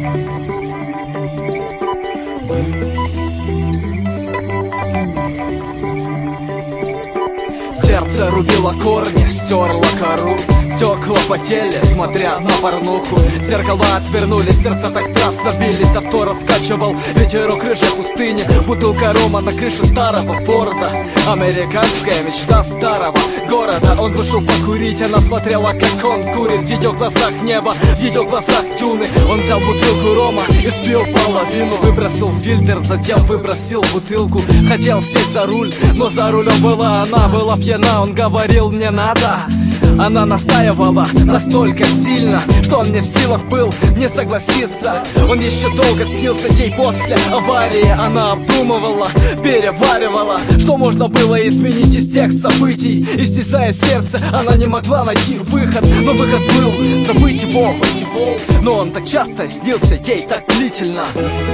Сердце рубило корни, стерло кору. Стекла потели, смотря на порнуху. Зеркала отвернулись, сердца так страстно бились. Авто раскачивал ветерок рыжей пустыни. Бутылка рома на крыше старого Форда. Американская мечта старого города. Он вышел покурить, она смотрела, как он курит. В ее глазах небо, в ее глазах дюны. Он взял бутылку рома и спил половину. Выбросил фильтр, затем выбросил бутылку. Хотел сесть за руль, но за рулем была она. Была пьяна, он говорил, не надо. Она настаивала настолько сильно, что он не в силах был не согласиться. Он еще долго снился ей после аварии. Она обдумывала, переваривала, что можно было изменить из тех событий. Истязая сердце, она не могла найти выход. Но выход был забыть его. Но он так часто снился ей так длительно.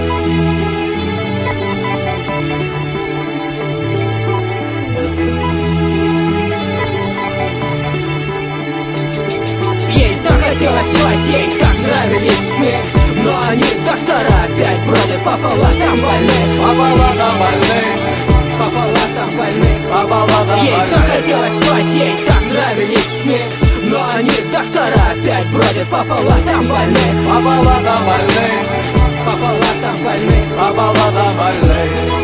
Ей так хотелось спать, ей так нравились сны. Но они, доктора, опять бродят по палатам больных. По палатам больных. По палатам больных. По палатам ей так хотелось спать, ей так нравились сны. Но они, доктора, опять бродят по палатам больных. По палатам больных. По палатам больных. По палатам больных.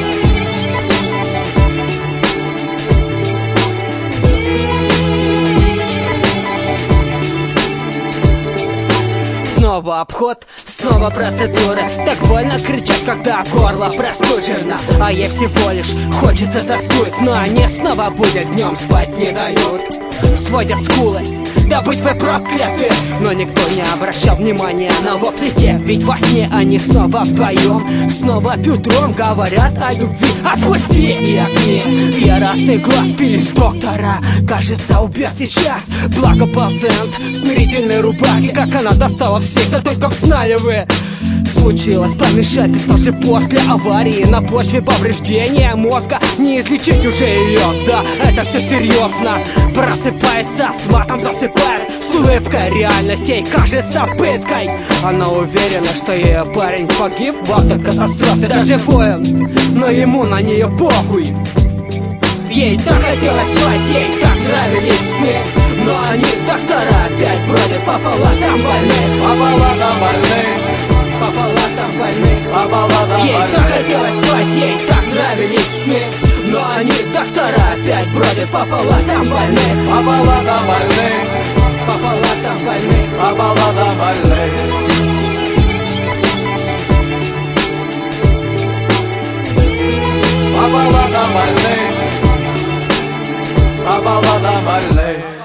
Снова обход, снова процедуры. Так больно кричать, когда горло простужено. А ей всего лишь хочется заснуть. Но они снова будет днем, спать не дают. Сводят скулы, да быть вы прокляты. Но никто не обращал внимания на вопли те. Ведь во сне они снова вдвоем. Снова пьют ром, говорят о любви. Отпусти и огни. Яростный глаз пились доктора. Кажется, убьет сейчас. Благо пациент в смирительной рубахе. Как она достала всех, да только б знали вы. Случилось помешательство же после аварии. На почве повреждения мозга. Не излечить уже ее, да, это все серьезно. Просыпается, с матом засыпает. С улыбкой реальность ей кажется пыткой. Она уверена, что ее парень погиб в автокатастрофе. Даже воин, но ему на нее похуй. Ей так хотелось спать, ей так нравились сны. Но они, доктора, опять бродят по палатам больных. По палатам больных. По палатам больных. По палатам ей больных. так хотелось спать, ей так нравились сны. Но они, доктора, опять бродят по палатам больных. По палатам больных. По палатам больных. По палатам больных. По палатам больных. По палатам больных.